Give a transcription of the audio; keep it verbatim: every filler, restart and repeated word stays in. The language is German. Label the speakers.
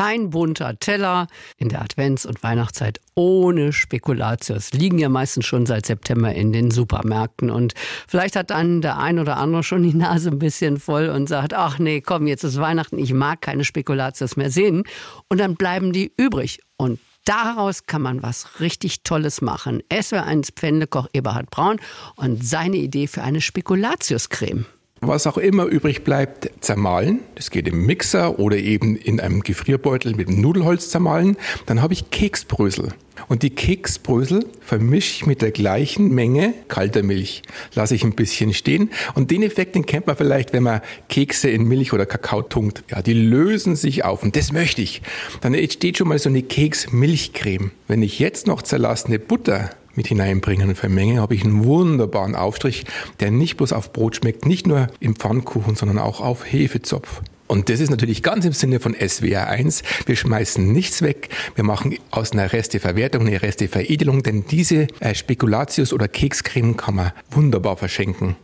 Speaker 1: Kein bunter Teller in der Advents- und Weihnachtszeit ohne Spekulatius. Liegen ja meistens schon seit September in den Supermärkten. Und vielleicht hat dann der ein oder andere schon die Nase ein bisschen voll und sagt, ach nee, komm, jetzt ist Weihnachten, ich mag keine Spekulatius mehr sehen. Und dann bleiben die übrig. Und daraus kann man was richtig Tolles machen. S W R eins Pfändekoch Eberhard Braun und seine Idee für eine Spekulatiuscreme.
Speaker 2: Was auch immer übrig bleibt, zermahlen. Das geht im Mixer oder eben in einem Gefrierbeutel mit dem Nudelholz zermahlen. Dann habe ich Keksbrösel. Und die Keksbrösel vermische ich mit der gleichen Menge kalter Milch. Lasse ich ein bisschen stehen. Und den Effekt, den kennt man vielleicht, wenn man Kekse in Milch oder Kakao tunkt. Ja, die lösen sich auf. Und das möchte ich. Dann entsteht schon mal so eine Keks-Milchcreme. Wenn ich jetzt noch zerlassene Butter mit hineinbringen und vermengen, habe ich einen wunderbaren Aufstrich, der nicht bloß auf Brot schmeckt, nicht nur im Pfannkuchen, sondern auch auf Hefezopf. Und das ist natürlich ganz im Sinne von S W R eins. Wir schmeißen nichts weg. Wir machen aus einer Resteverwertung eine Resteveredelung, denn diese äh, Spekulatius- oder Kekscreme kann man wunderbar verschenken.